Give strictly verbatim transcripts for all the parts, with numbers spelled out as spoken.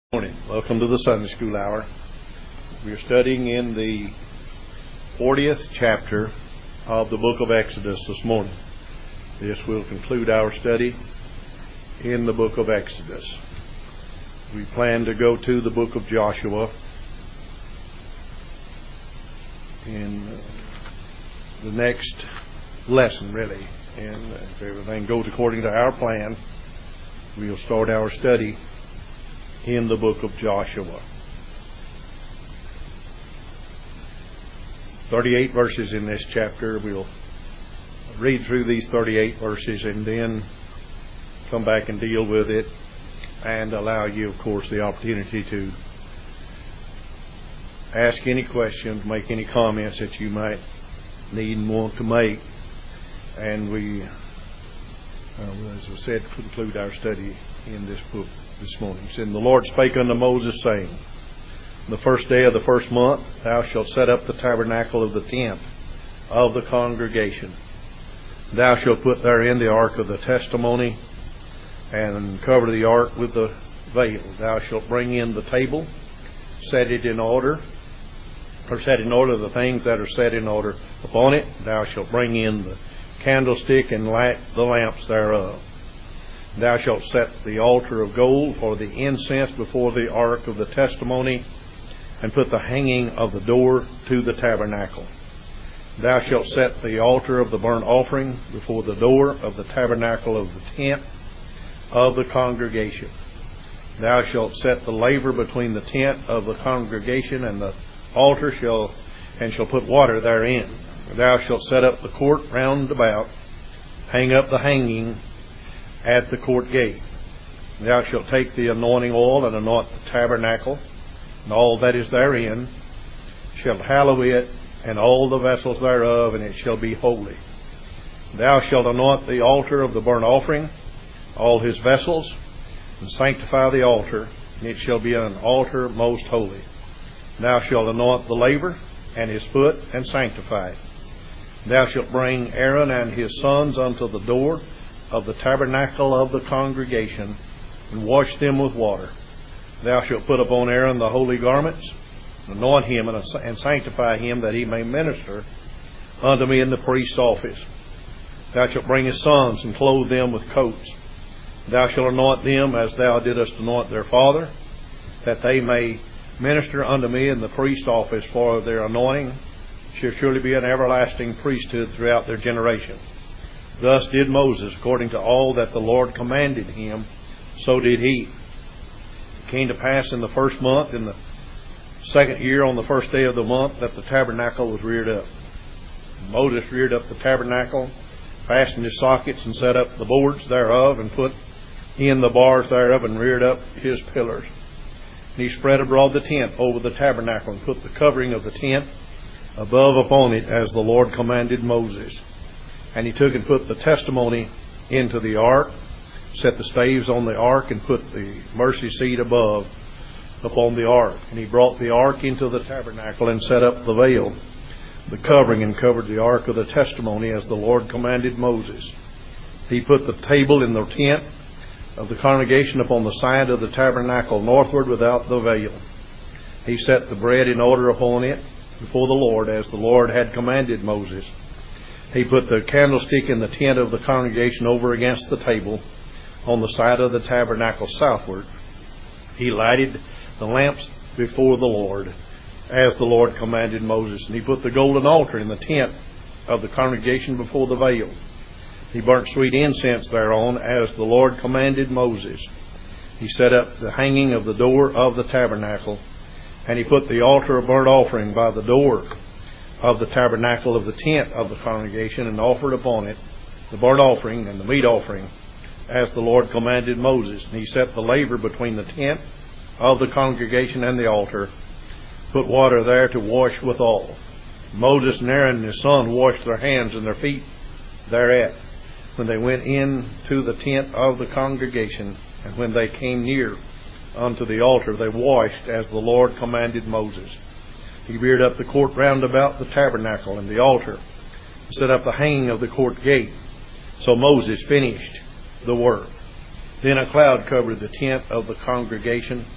Morning. Welcome to the Sunday School Hour. We are studying in the fortieth chapter of the book of Exodus this morning. This will conclude our study in the book of Exodus. We plan to go to the book of Joshua in the next lesson, really. And if everything goes according to our plan, we'll start our study in the book of Joshua. thirty-eight verses in this chapter. We'll read through these thirty-eight verses and then come back and deal with it and allow you, of course, the opportunity to ask any questions, make any comments that you might need and want to make. And we, uh, as I said, conclude our study in this book this morning. It said, "And the Lord spake unto Moses, saying, The first day of the first month thou shalt set up the tabernacle of the tent of the congregation. Thou shalt put therein the ark of the testimony, and cover the ark with the veil. Thou shalt bring in the table, set it in order, or set in order the things that are set in order upon it. Thou shalt bring in the candlestick and light the lamps thereof. Thou shalt set the altar of gold for the incense before the ark of the testimony, and put the hanging of the door to the tabernacle. Thou shalt set the altar of the burnt offering before the door of the tabernacle of the tent of the congregation. Thou shalt set the laver between the tent of the congregation and the altar, shall and shall put water therein. Thou shalt set up the court round about, hang up the hanging at the court gate. Thou shalt take the anointing oil and anoint the tabernacle, and all that is therein, shalt hallow it, and all the vessels thereof, and it shall be holy. Thou shalt anoint the altar of the burnt offering, all his vessels, and sanctify the altar, and it shall be an altar most holy. Thou shalt anoint the laver and his foot, and sanctify it. Thou shalt bring Aaron and his sons unto the door of the tabernacle of the congregation, and wash them with water. Thou shalt put upon Aaron the holy garments, anoint him and sanctify him, that he may minister unto me in the priest's office. Thou shalt bring his sons and clothe them with coats. Thou shalt anoint them as thou didst anoint their father, that they may minister unto me in the priest's office, for their anointing shall surely be an everlasting priesthood throughout their generation. Thus did Moses, according to all that the Lord commanded him, so did he. It came to pass in the first month, in the second year, on the first day of the month, that the tabernacle was reared up. Moses reared up the tabernacle, fastened his sockets, and set up the boards thereof, and put in the bars thereof, and reared up his pillars. And he spread abroad the tent over the tabernacle, and put the covering of the tent above upon it, as the Lord commanded Moses. And he took and put the testimony into the ark, set the staves on the ark, and put the mercy seat above upon the ark. And he brought the ark into the tabernacle, and set up the veil, the covering, and covered the ark of the testimony, as the Lord commanded Moses. He put the table in the tent of the congregation upon the side of the tabernacle northward without the veil. He set the bread in order upon it before the Lord, as the Lord had commanded Moses. He put the candlestick in the tent of the congregation over against the table on the side of the tabernacle southward. He lighted the lamps before the Lord, as the Lord commanded Moses. And he put the golden altar in the tent of the congregation before the veil. He burnt sweet incense thereon, as the Lord commanded Moses. He set up the hanging of the door of the tabernacle, and he put the altar of burnt offering by the door of the tabernacle of the tent of the congregation, and offered upon it the burnt offering and the meat offering, as the Lord commanded Moses. And he set the laver between the tent of the congregation and the altar, put water there to wash withal. Moses and Aaron and his son washed their hands and their feet thereat, when they went in to the tent of the congregation, and when they came near unto the altar, they washed as the Lord commanded Moses. He reared up the court round about the tabernacle and the altar, and set up the hanging of the court gate. So Moses finished the work. Then a cloud covered the tent of the congregation,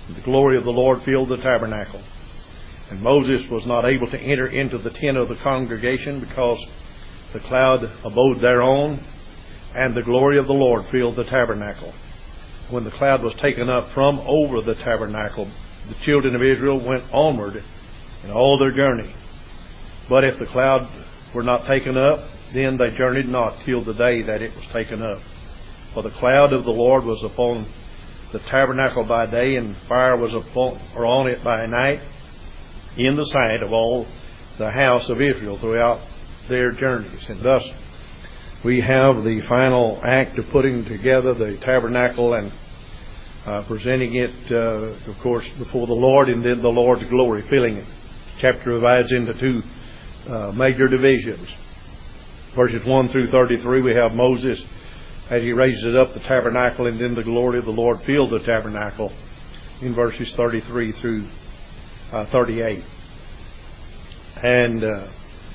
The glory of the Lord filled the tabernacle. And Moses was not able to enter into the tent of the congregation because the cloud abode thereon, and the glory of the Lord filled the tabernacle. When the cloud was taken up from over the tabernacle, the children of Israel went onward in all their journey. But if the cloud were not taken up, then they journeyed not till the day that it was taken up. For the cloud of the Lord was upon the tabernacle by day, and fire was upon or on it by night, in the sight of all the house of Israel throughout their journeys. And thus we have the final act of putting together the tabernacle and uh, presenting it, uh, of course, before the Lord, and then the Lord's glory filling it. The chapter divides into two uh, major divisions. Verses one through thirty-three, we have Moses as he raises up the tabernacle, and then the glory of the Lord filled the tabernacle in verses thirty-three through uh, thirty-eight. And uh,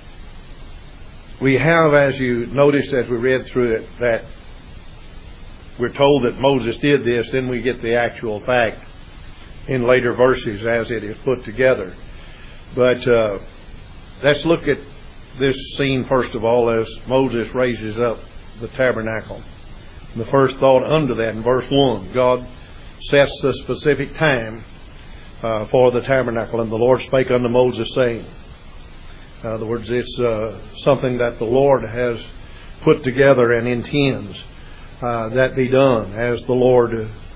we have, as you noticed as we read through it, that we're told that Moses did this. Then we get the actual fact in later verses as it is put together. But uh, let's look at this scene first of all as Moses raises up the tabernacle. The first thought under that in verse one, God sets the specific time uh, for the tabernacle. And the Lord spake unto Moses, saying, in other words, it's uh, something that the Lord has put together and intends uh, that be done. As the Lord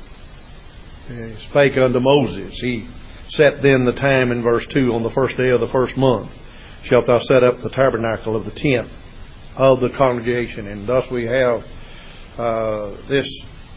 uh, spake unto Moses, he set then the time in verse two, on the first day of the first month shalt thou set up the tabernacle of the tent of the congregation. And thus we have uh, this,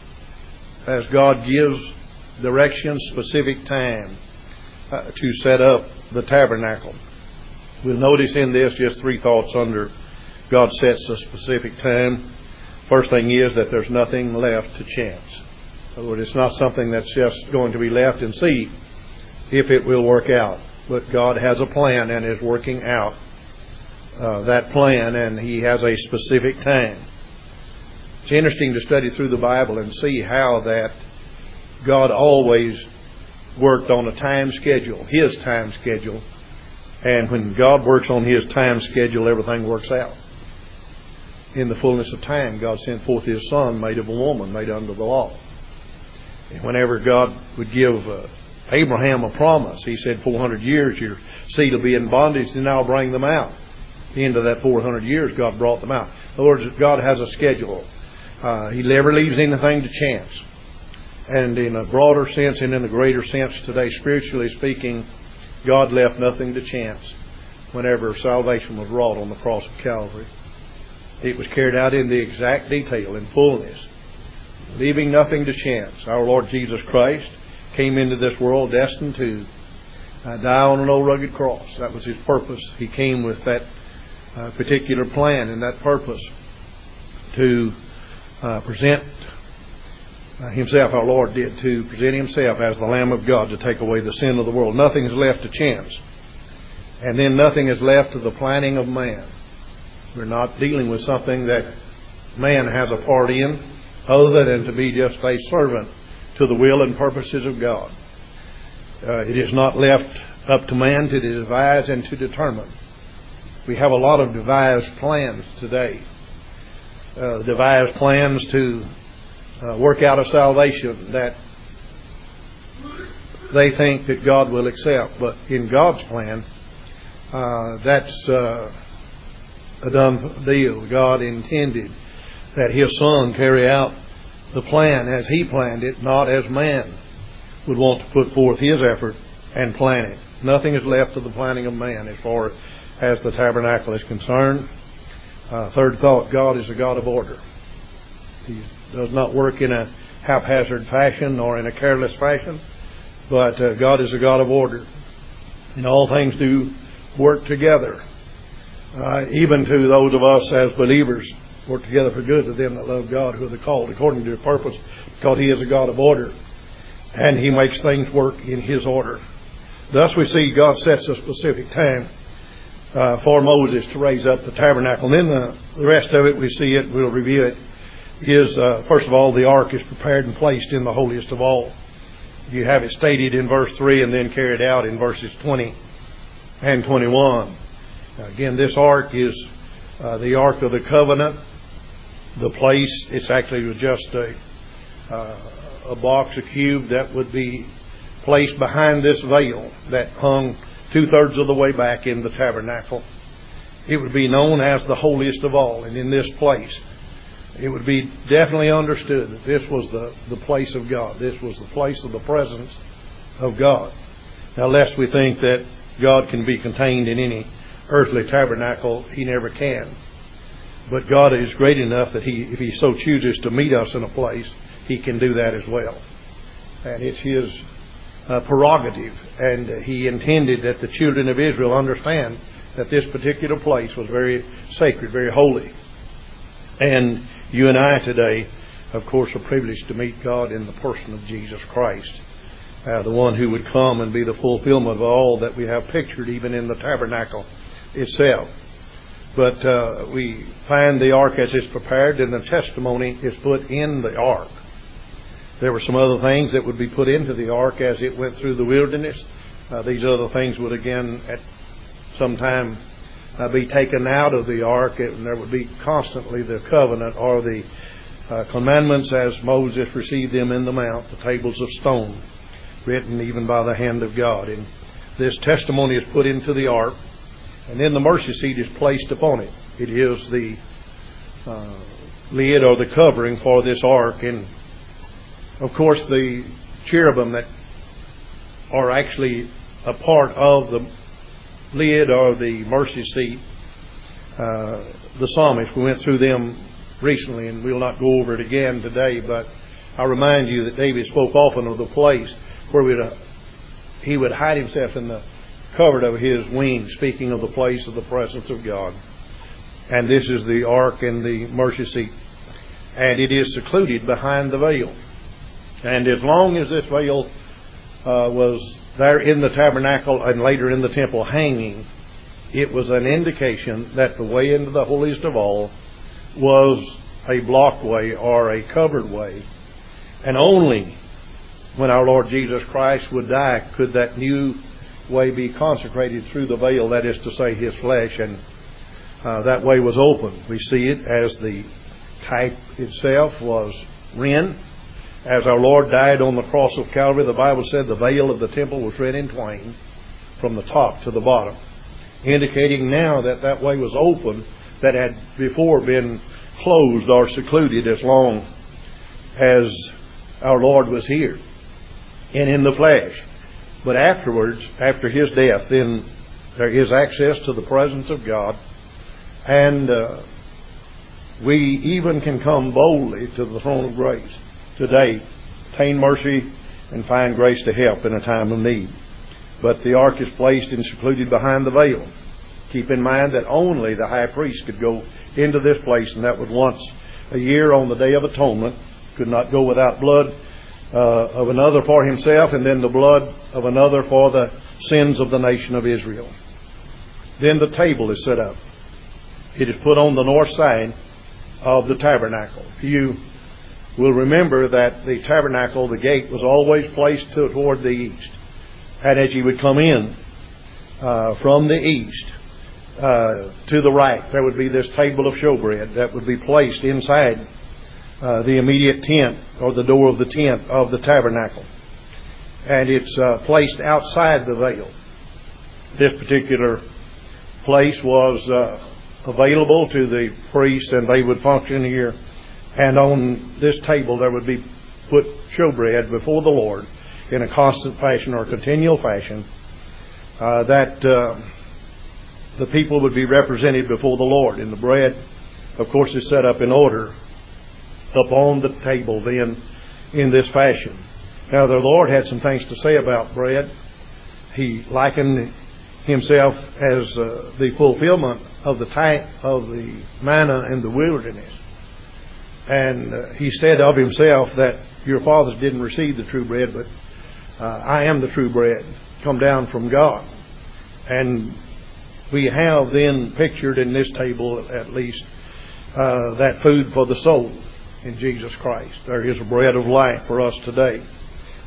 as God gives direction, specific time uh, to set up the tabernacle. We'll notice in this just three thoughts under God sets a specific time. First thing is that there's nothing left to chance. In other words, it's not something that's just going to be left and see if it will work out. But God has a plan and is working out uh, that plan, and He has a specific time. It's interesting to study through the Bible and see how that God always worked on a time schedule, His time schedule. And when God works on His time schedule, everything works out. In the fullness of time, God sent forth His Son, made of a woman, made under the law. And whenever God would give uh, Abraham a promise, He said, four hundred years your seed will be in bondage, and I'll bring them out. At the end of that four hundred years, God brought them out. In other words, God has a schedule. Uh, he never leaves anything to chance. And in a broader sense and in a greater sense today, spiritually speaking, God left nothing to chance whenever salvation was wrought on the cross of Calvary. It was carried out in the exact detail, in fullness, leaving nothing to chance. Our Lord Jesus Christ came into this world destined to uh, die on an old rugged cross. That was His purpose. He came with that uh, particular plan and that purpose to uh, present uh, Himself, our Lord did, to present Himself as the Lamb of God to take away the sin of the world. Nothing is left to chance. And then nothing is left to the planning of man. We're not dealing with something that man has a part in, other than to be just a servant to the will and purposes of God. Uh, it is not left up to man to devise and to determine. We have a lot of devised plans today. Uh, devised plans to uh, work out a salvation that they think that God will accept. But in God's plan, uh, that's uh, a done deal. God intended that His Son carry out the plan as He planned it, not as man would want to put forth his effort and plan it. Nothing is left to the planning of man as far as the tabernacle is concerned. Uh, third thought, God is a God of order. He does not work in a haphazard fashion or in a careless fashion, but uh, God is a God of order. And all things do work together, uh, even to those of us as believers, work together for good to them that love God, who are the called according to His purpose, because He is a God of order, and He makes things work in His order. Thus we see God sets a specific time uh, for Moses to raise up the tabernacle. And then the, the rest of it, we see it, we'll review it, is, uh, first of all, the ark is prepared and placed in the holiest of all. You have it stated in verse three and then carried out in verses twenty and twenty-one. Again, this ark is uh, the Ark of the Covenant. The place, it's actually just a, uh, a box, a cube that would be placed behind this veil that hung two-thirds of the way back in the tabernacle. It would be known as the holiest of all. And in this place, it would be definitely understood that this was the, the place of God. This was the place of the presence of God. Now, lest we think that God can be contained in any earthly tabernacle, He never can. But God is great enough that He, if He so chooses to meet us in a place, He can do that as well. And it's His uh, prerogative. And He intended that the children of Israel understand that this particular place was very sacred, very holy. And you and I today, of course, are privileged to meet God in the person of Jesus Christ, uh, the one who would come and be the fulfillment of all that we have pictured even in the tabernacle itself. But uh, we find the ark as it's prepared, and the testimony is put in the ark. There were some other things that would be put into the ark as it went through the wilderness. Uh, these other things would again at some time uh, be taken out of the ark, and there would be constantly the covenant or the uh, commandments as Moses received them in the mount, the tables of stone, written even by the hand of God. And this testimony is put into the ark, and then the mercy seat is placed upon it. It is the uh, lid or the covering for this ark. And of course the cherubim that are actually a part of the lid or the mercy seat, uh, the psalmist, we went through them recently and we'll not go over it again today, but I remind you that David spoke often of the place where we'd, uh, he would hide himself in the covert of his wings, speaking of the place of the presence of God. And this is the ark and the mercy seat. And it is secluded behind the veil. And as long as this veil uh, was there in the tabernacle and later in the temple hanging, it was an indication that the way into the holiest of all was a blocked way or a covered way. And only when our Lord Jesus Christ would die could that new way be consecrated through the veil, that is to say His flesh, and uh, that way was open. We see it as the type itself was rent. As our Lord died on the cross of Calvary, the Bible said the veil of the temple was rent in twain from the top to the bottom, indicating now that that way was open that had before been closed or secluded as long as our Lord was here and in the flesh. But afterwards, after His death, then there is access to the presence of God, and uh, we even can come boldly to the throne of grace today, obtain mercy, and find grace to help in a time of need. But the ark is placed and secluded behind the veil. Keep in mind that only the high priest could go into this place, and that was once a year on the Day of Atonement. Could not go without blood Uh, of another for himself, and then the blood of another for the sins of the nation of Israel. Then the table is set up. It is put on the north side of the tabernacle. You will remember that the tabernacle, the gate, was always placed to, toward the east. And as you would come in uh, from the east uh, to the right, there would be this table of showbread that would be placed inside Uh, the immediate tent or the door of the tent of the tabernacle. And it's uh, placed outside the veil. This particular place was uh, available to the priests, and they would function here. And on this table there would be put showbread before the Lord in a constant fashion or continual fashion, uh, that uh, the people would be represented before the Lord. And the bread, of course, is set up in order upon the table then in this fashion. Now the Lord had some things to say about bread. He likened Himself as uh, the fulfillment of the type of the manna in the wilderness. And uh, He said of Himself that your fathers didn't receive the true bread, but uh, I am the true bread, come down from God. And we have then pictured in this table at least uh, that food for the soul in Jesus Christ. There is a bread of life for us today.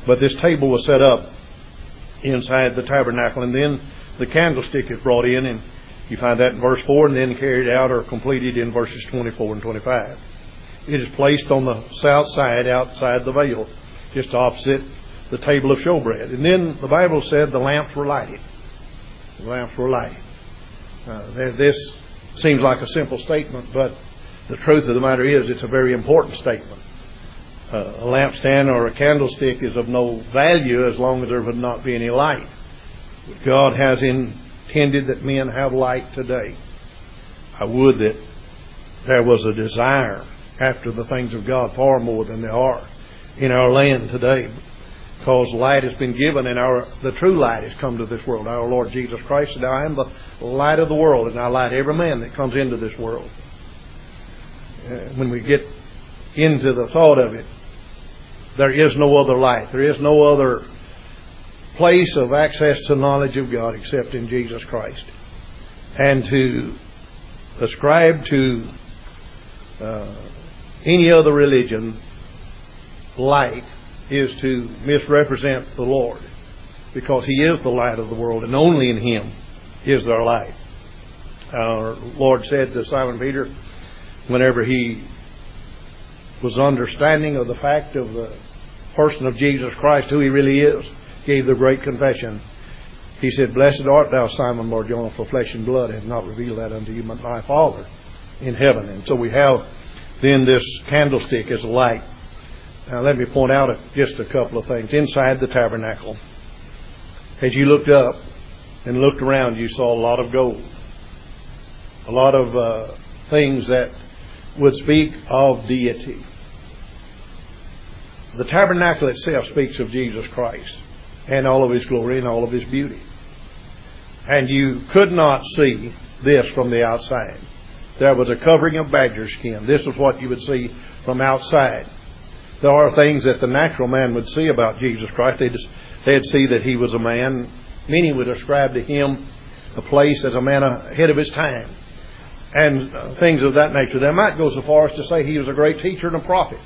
But this table was set up inside the tabernacle, and then the candlestick is brought in, and you find that in verse four, and then carried out or completed in verses twenty-four and twenty-five. It is placed on the south side outside the veil, just opposite the table of showbread. And then the Bible said the lamps were lighted. The lamps were lighted. Uh, this seems like a simple statement, but the truth of the matter is it's a very important statement. Uh, a lampstand or a candlestick is of no value as long as there would not be any light. But God has intended that men have light today. I would that there was a desire after the things of God far more than there are in our land today, because light has been given, and our the true light has come to this world. Our Lord Jesus Christ said, I am the light of the world, and I light every man that comes into this world. Uh, when we get into the thought of it, there is no other light. There is no other place of access to knowledge of God except in Jesus Christ. And to ascribe to uh, any other religion light is to misrepresent the Lord, because He is the light of the world, and only in Him is there light. Our Lord said to Simon Peter, whenever he was understanding of the fact of the person of Jesus Christ, who He really is, gave the great confession. He said, Blessed art thou, Simon Bar-Jonah, for flesh and blood hath not revealed that unto you, but my Father in heaven. And so we have then this candlestick as a light. Now let me point out just a couple of things. Inside the tabernacle, as you looked up and looked around, you saw a lot of gold. A lot of uh, things that would speak of deity. The tabernacle itself speaks of Jesus Christ and all of His glory and all of His beauty. And you could not see this from the outside. There was a covering of badger skin. This is what you would see from outside. There are things that the natural man would see about Jesus Christ. They'd, they'd see that He was a man. Many would ascribe to Him a place as a man ahead of his time, and uh, things of that nature. They might go so far as to say He was a great teacher and a prophet.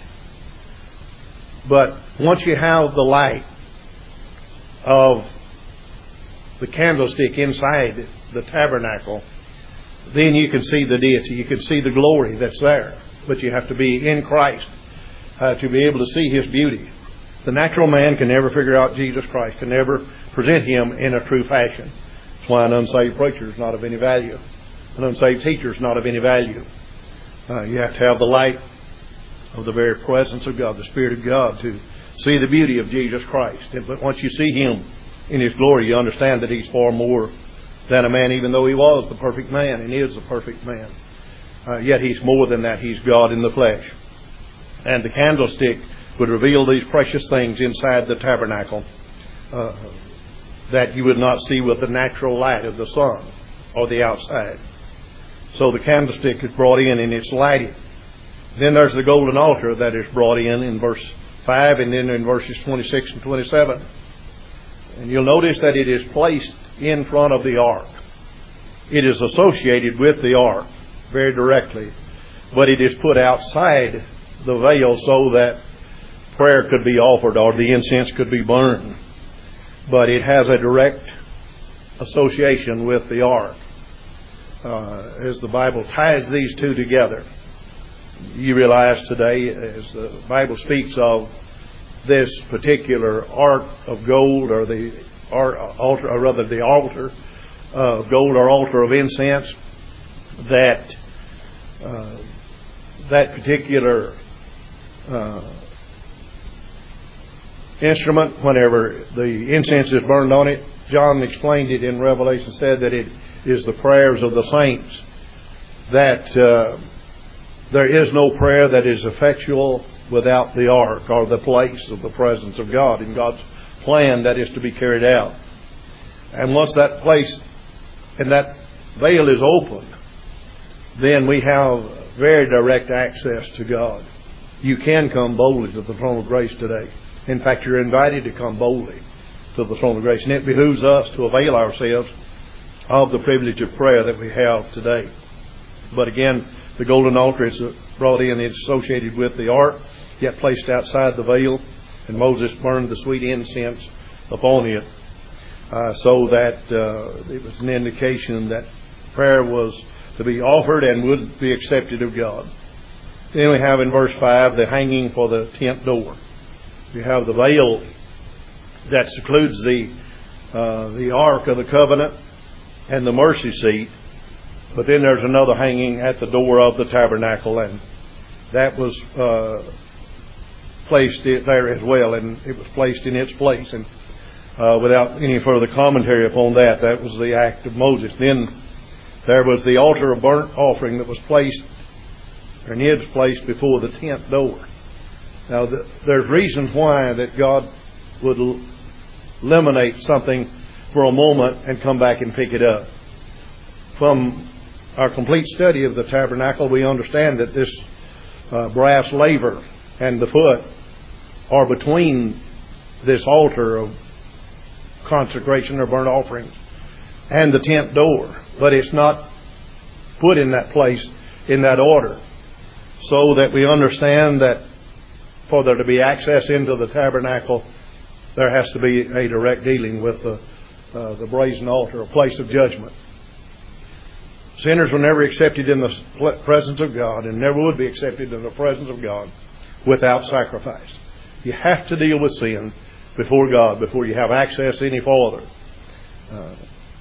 But once you have the light of the candlestick inside the tabernacle, then you can see the deity. You can see the glory that's there. But you have to be in Christ uh, to be able to see His beauty. The natural man can never figure out Jesus Christ, can never present Him in a true fashion. That's why an unsaved preacher is not of any value. An unsaved teacher is not of any value. Uh, you have to have the light of the very presence of God, the Spirit of God, to see the beauty of Jesus Christ. But once you see Him in His glory, you understand that He's far more than a man, even though He was the perfect man and is the perfect man. Uh, yet He's more than that. He's God in the flesh. And the candlestick would reveal these precious things inside the tabernacle uh, that you would not see with the natural light of the sun or the outside. So the candlestick is brought in and it's lighted. Then there's the golden altar that is brought in in verse five, and then in verses twenty-six and twenty-seven. And you'll notice that it is placed in front of the ark. It is associated with the ark very directly, but it is put outside the veil so that prayer could be offered or the incense could be burned. But it has a direct association with the ark. Uh, as the Bible ties these two together, you realize today, as the Bible speaks of this particular ark of gold, or the altar, or rather the altar of gold or altar of incense, that uh, that particular uh, instrument, whenever the incense is burned on it, John explained it in Revelation, said that it is the prayers of the saints, that uh, there is no prayer that is effectual without the ark, or the place of the presence of God in God's plan that is to be carried out. And once that place and that veil is opened, then we have very direct access to God. You can come boldly to the throne of grace today. In fact, you're invited to come boldly to the throne of grace. And it behooves us to avail ourselves of the privilege of prayer that we have today. But again, the golden altar is brought in, it's associated with the ark, yet placed outside the veil. And Moses burned the sweet incense upon it, uh, so that uh, it was an indication that prayer was to be offered and would be accepted of God. Then we have in verse five the hanging for the tent door. You have the veil that secludes the uh, the Ark of the Covenant and the mercy seat. But then there's another hanging at the door of the tabernacle, and that was uh, placed there as well, and it was placed in its place. And uh, without any further commentary upon that, that was the act of Moses. Then there was the altar of burnt offering that was placed, and is placed before the tent door. Now, the, there's reasons why that God would l- eliminate something for a moment and come back and pick it up. From our complete study of the tabernacle, we understand that this uh, brass laver and the foot are between this altar of consecration or burnt offerings and the tent door, but it's not put in that place in that order, so that we understand that for there to be access into the tabernacle, there has to be a direct dealing with the uh, the brazen altar, a place of judgment. Sinners were never accepted in the presence of God, and never would be accepted in the presence of God without sacrifice. You have to deal with sin before God before you have access any further. Uh,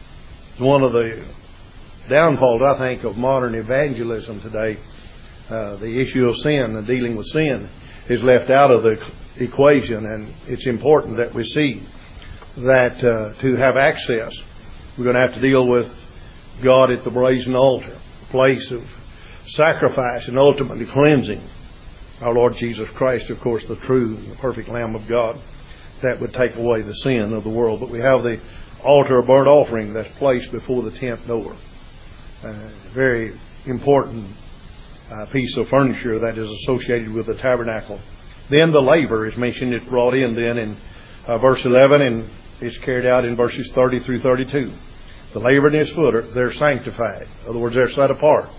one of the downfalls, I think, of modern evangelism today, uh, the issue of sin and dealing with sin is left out of the equation, and it's important that we see that uh, to have access, we're going to have to deal with God at the brazen altar, a place of sacrifice and ultimately cleansing. Our Lord Jesus Christ, of course, the true and the perfect Lamb of God, that would take away the sin of the world. But we have the altar of burnt offering that's placed before the tent door. Uh, very important uh, piece of furniture that is associated with the tabernacle. Then the laver is mentioned. It's brought in then in uh, verse eleven, and it's carried out in verses thirty through thirty-two. The laver and his foot, are, they're sanctified. In other words, they're set apart.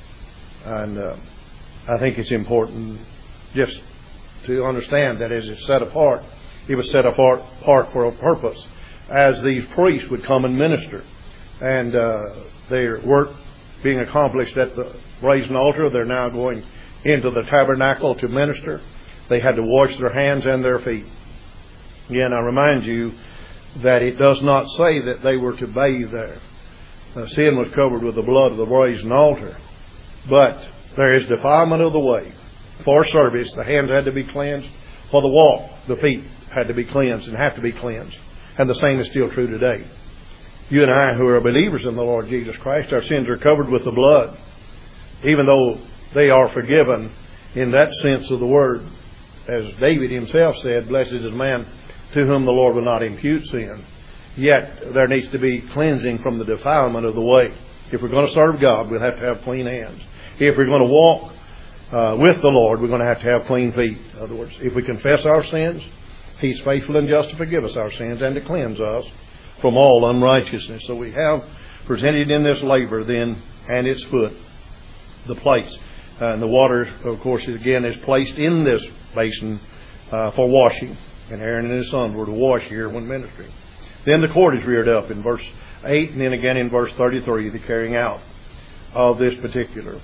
And uh, I think it's important just to understand that as it's set apart, it was set apart, apart for a purpose. As these priests would come and minister, and uh, their work being accomplished at the brazen altar, they're now going into the tabernacle to minister. They had to wash their hands and their feet. Again, I remind you that it does not say that they were to bathe there. Uh, sin was covered with the blood of the brazen altar. But there is defilement of the way. For service, the hands had to be cleansed. For the walk, the feet had to be cleansed and have to be cleansed. And the same is still true today. You and I, who are believers in the Lord Jesus Christ, our sins are covered with the blood. Even though they are forgiven in that sense of the word. As David himself said, blessed is the man to whom the Lord will not impute sin. Yet there needs to be cleansing from the defilement of the way. If we're going to serve God, we'll have to have clean hands. If we're going to walk uh, with the Lord, we're going to have to have clean feet. In other words, if we confess our sins, He's faithful and just to forgive us our sins and to cleanse us from all unrighteousness. So we have presented in this laver then and its foot the place. Uh, and the water, of course, again is placed in this basin uh, for washing. And Aaron and his sons were to wash here when ministering. Then the cord is reared up in verse eight, and then again in verse thirty-three, the carrying out of this particular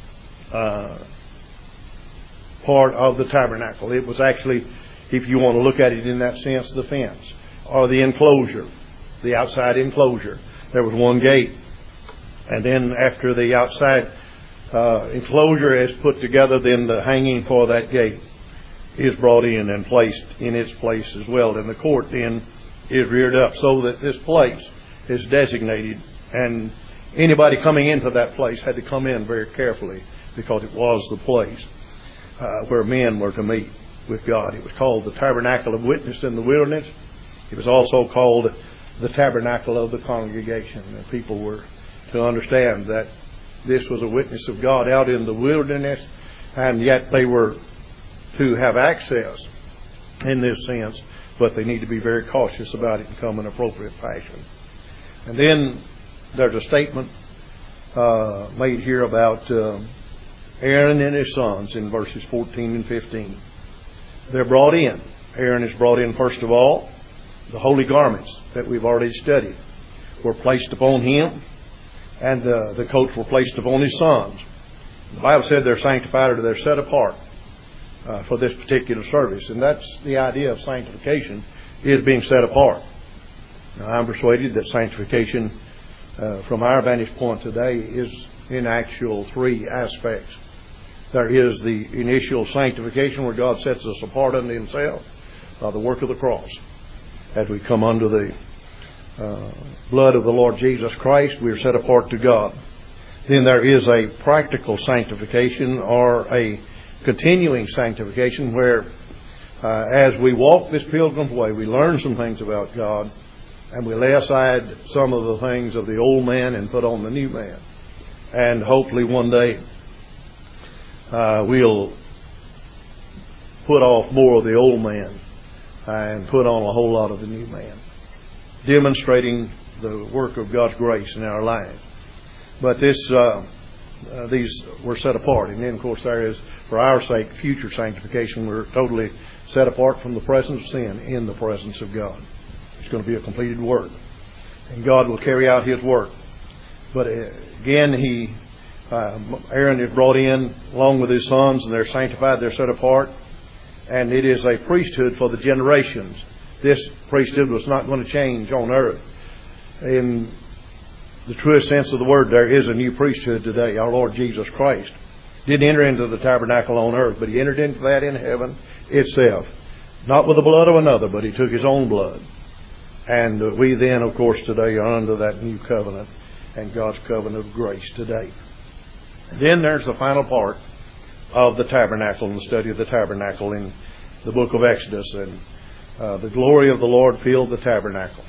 uh, part of the tabernacle. It was actually, if you want to look at it in that sense, the fence or the enclosure, the outside enclosure. There was one gate, and then after the outside uh, enclosure is put together, then the hanging for that gate is brought in and placed in its place as well. And the court then is reared up so that this place is designated, and anybody coming into that place had to come in very carefully because it was the place uh, where men were to meet with God. It was called the Tabernacle of Witness in the wilderness. It was also called the Tabernacle of the Congregation. And people were to understand that this was a witness of God out in the wilderness, and yet they were to have access in this sense, but they need to be very cautious about it and come in appropriate fashion. And then there's a statement uh, made here about uh, Aaron and his sons in verses fourteen and fifteen. They're brought in, Aaron is brought in first of all. The holy garments that we've already studied were placed upon him, and uh, the coats were placed upon his sons. The Bible said they're sanctified or they're set apart uh, for this particular service. And that's the idea of sanctification, is being set apart. Now, I'm persuaded that sanctification, uh, from our vantage point today, is in actual three aspects. There is the initial sanctification where God sets us apart unto himself by the work of the cross. As we come under the uh, blood of the Lord Jesus Christ, we are set apart to God. Then there is a practical sanctification, or a continuing sanctification, where uh, as we walk this pilgrim's way, we learn some things about God, and we lay aside some of the things of the old man and put on the new man. And hopefully one day uh, we'll put off more of the old man and put on a whole lot of the new man, demonstrating the work of God's grace in our lives. But this, uh, uh, these were set apart. And then, of course, there is, for our sake, future sanctification. We're totally set apart from the presence of sin in the presence of God. It's going to be a completed work. And God will carry out his work. But uh, again, he, uh, Aaron is brought in along with his sons, and they're sanctified, they're set apart. And it is a priesthood for the generations. This priesthood was not going to change on earth. In the truest sense of the word, there is a new priesthood today. Our Lord Jesus Christ didn't enter into the tabernacle on earth, but he entered into that in heaven itself. Not with the blood of another, but he took his own blood. And we then, of course, today are under that new covenant and God's covenant of grace today. Then there's the final part of the tabernacle and the study of the tabernacle in the book of Exodus. And uh, the glory of the Lord filled the tabernacle.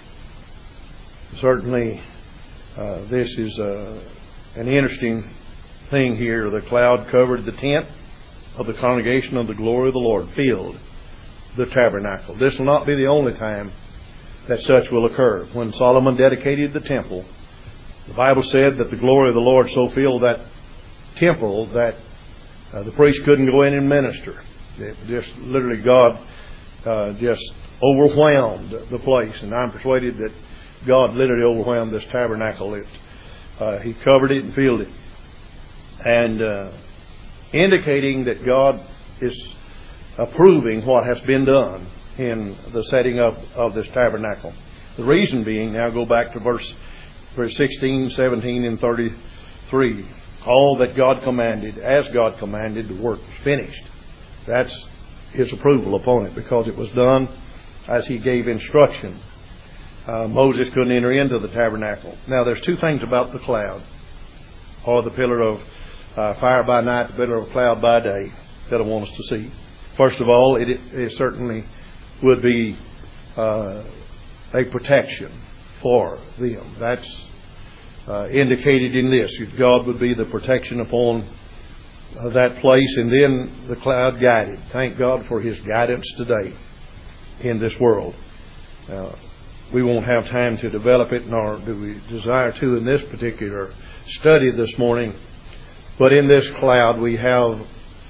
Certainly, uh, this is uh, an interesting thing here. The cloud covered the tent of the congregation, of the glory of the Lord filled the tabernacle. This will not be the only time that such will occur. When Solomon dedicated the temple, the Bible said that the glory of the Lord so filled that temple that uh, the priest couldn't go in and minister. It just literally, God uh, just overwhelmed the place. And I'm persuaded that God literally overwhelmed this tabernacle. It, uh, he covered it and filled it. And uh, indicating that God is approving what has been done in the setting up of this tabernacle. The reason being, now go back to verse, verse sixteen, seventeen, and thirty-three. All that God commanded, as God commanded, the work was finished. That's his approval upon it, because it was done as he gave instruction. Uh, Moses couldn't enter into the tabernacle. Now, there's two things about the cloud, or the pillar of uh, fire by night, the pillar of cloud by day, that I want us to see. First of all, it, it certainly would be uh, a protection for them. That's uh, indicated in this. God would be the protection upon uh, that place, and then the cloud guided. Thank God for his guidance today in this world. Uh, we won't have time to develop it, nor do we desire to in this particular study this morning. But in this cloud we have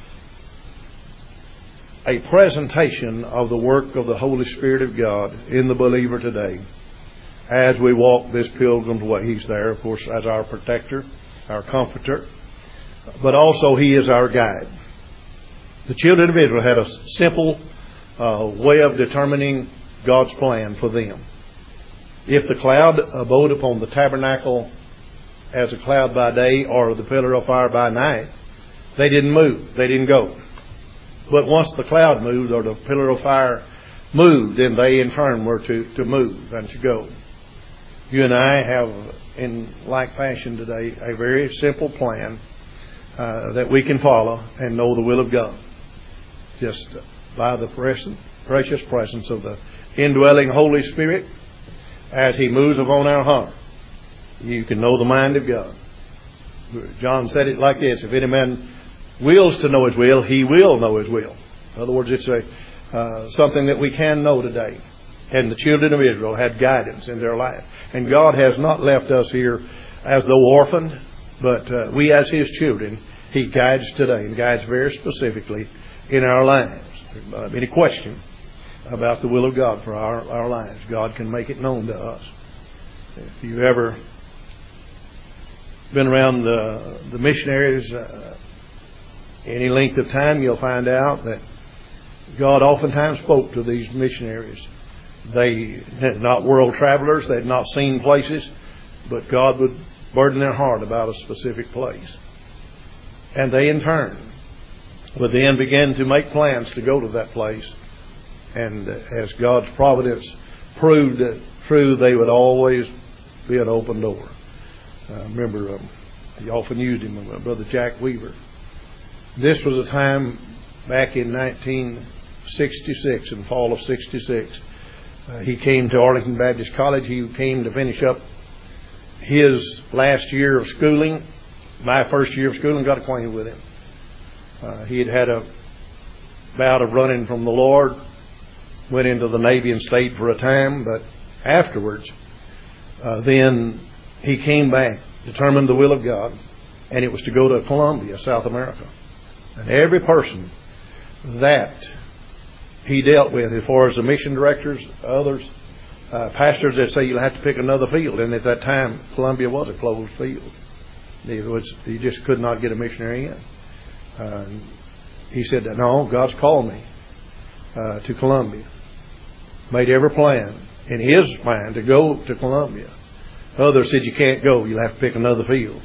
a presentation of the work of the Holy Spirit of God in the believer today. As we walk this pilgrim's way, he's there, of course, as our protector, our comforter, but also he is our guide. The children of Israel had a simple uh, way of determining God's plan for them. If the cloud abode upon the tabernacle as a cloud by day, or the pillar of fire by night, they didn't move, they didn't go. But once the cloud moved, or the pillar of fire moved, then they in turn were to, to move and to go. You and I have, in like fashion today, a very simple plan uh, that we can follow and know the will of God. Just by the present, precious presence of the indwelling Holy Spirit, as he moves upon our heart, you can know the mind of God. John said it like this: if any man wills to know his will, he will know his will. In other words, it's a uh, something that we can know today. And the children of Israel had guidance in their life. And God has not left us here as though orphaned, but uh, we as his children, he guides today, and guides very specifically in our lives. Uh, any question about the will of God for our, our lives. God can make it known to us. If you've ever been around the, the missionaries uh, any length of time, you'll find out that God oftentimes spoke to these missionaries. They had not world travelers. They had not seen places, but God would burden their heart about a specific place. And they in turn would then begin to make plans to go to that place. And as God's providence proved true, they would always be an open door. I remember um, he often used him, uh, Brother Jack Weaver. This was a time back in nineteen sixty-six, in fall of sixty-six. Uh, he came to Arlington Baptist College. He came to finish up his last year of schooling. My first year of schooling, got acquainted with him. Uh, he had had a bout of running from the Lord, went into the Navy and stayed for a time, but afterwards, uh, then he came back, determined the will of God, and it was to go to Colombia, South America. And every person that he dealt with, as far as the mission directors, others, uh, pastors that say you'll have to pick another field. And at that time, Colombia was a closed field. It was, you just could not get a missionary in. Uh, he said, no, God's called me uh, to Colombia. Made every plan in his mind to go to Colombia. Others said, you can't go, you'll have to pick another field.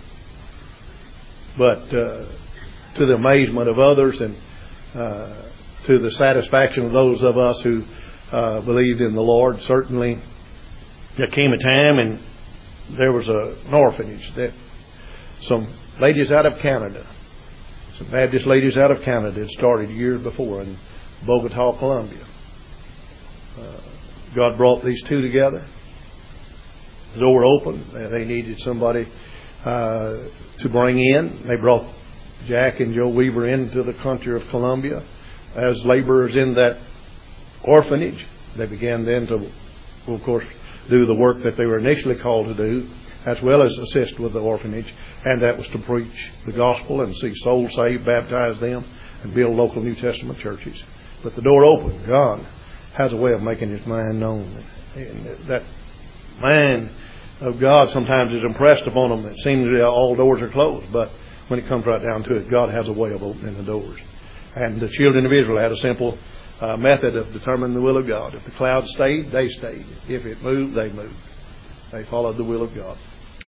But uh, to the amazement of others and uh, to the satisfaction of those of us who uh, believed in the Lord, certainly there came a time and there was a, an orphanage that some ladies out of Canada, some Baptist ladies out of Canada had started years before in Bogota, Colombia. Uh, God brought these two together. The door opened. They needed somebody uh, to bring in. They brought Jack and Joe Weaver into the country of Colombia as laborers in that orphanage. They began then to, of course, do the work that they were initially called to do, as well as assist with the orphanage, and that was to preach the gospel and see souls saved, baptize them, and build local New Testament churches. But the door opened. God has a way of making His mind known. And that mind of God sometimes is impressed upon them. It seems that all doors are closed, but when it comes right down to it, God has a way of opening the doors. And the children of Israel had a simple uh, method of determining the will of God. If the cloud stayed, they stayed. If it moved, they moved. They followed the will of God.